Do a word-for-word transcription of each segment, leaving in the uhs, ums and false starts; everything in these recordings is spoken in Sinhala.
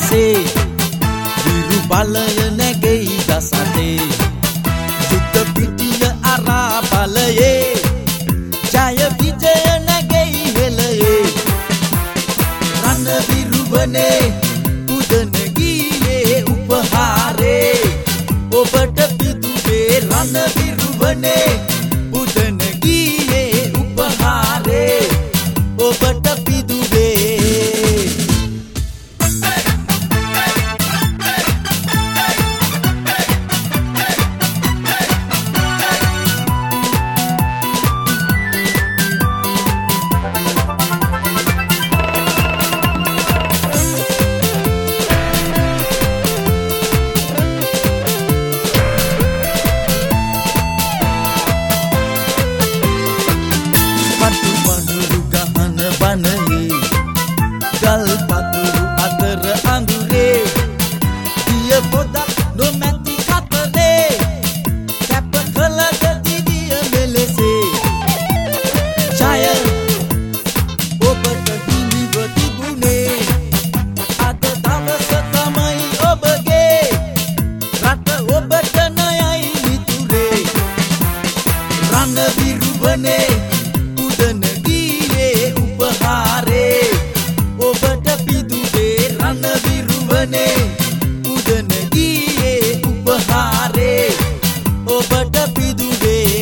අහසේ විරු බලය නැගෙයි දසතේ යුද්ධ පිටිය අරා බලයේ ජය විජය නැගෙයි හෙළයේ රණ විරුවනේ උදන ගියේ උපහාරේ ඔබට පිදුවේ රණ විරුවනේ උදන ගියේ උපහාරේ ඔබට පිදුවේ ගල් පතුරු අතර අඳුරේ දිය පොදක් නොමැති කතරේ කැප කළද දිවිය මෙලෙසේ ජය ඔබට හිමිව තිබුණේ අද දවස තමයි ඔබගේ රට ඔබට නයයි මිතුරේ රණ විරුවනේ උදන ගියේ උපහාරේ ඔබට පිදුවේ රණ විරුවනේ උදන ගියේ උපහාරේ ඔබට පිදුවේ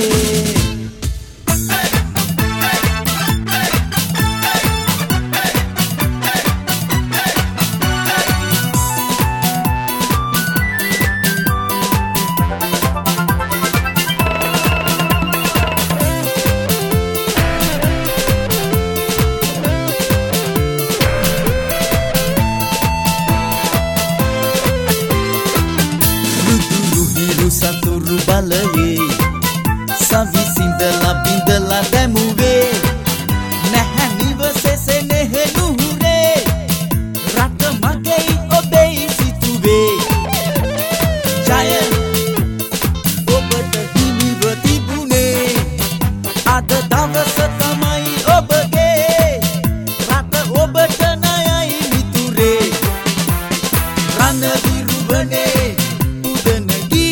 සතුරු බලයේ සවිසිඳලා බිඳලා දැමුවේ නැහැ නිවසේ සෙනෙහ නුහුරේ රට මගේයි ඔබෙයි සිතුවේ ජය ඔබට හිමිව තිබුණේ අද දවස තමයි ඔබගේ රට ඔබට නයයි මිතුරේ රණ විරුවනේ උදන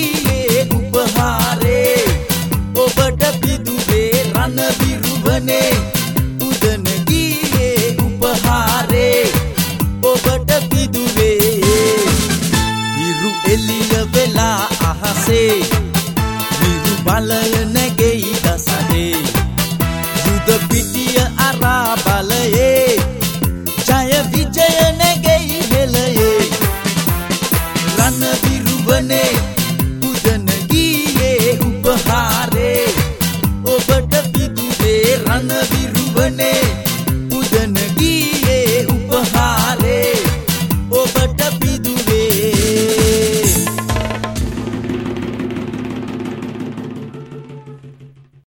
ඔබට පිදුවේ රණ විරුවනේ උදන ගියේ උපහාරේ ඔබට පිදුවේ හිරු එළිය වෙලා අහසේ විරු බලය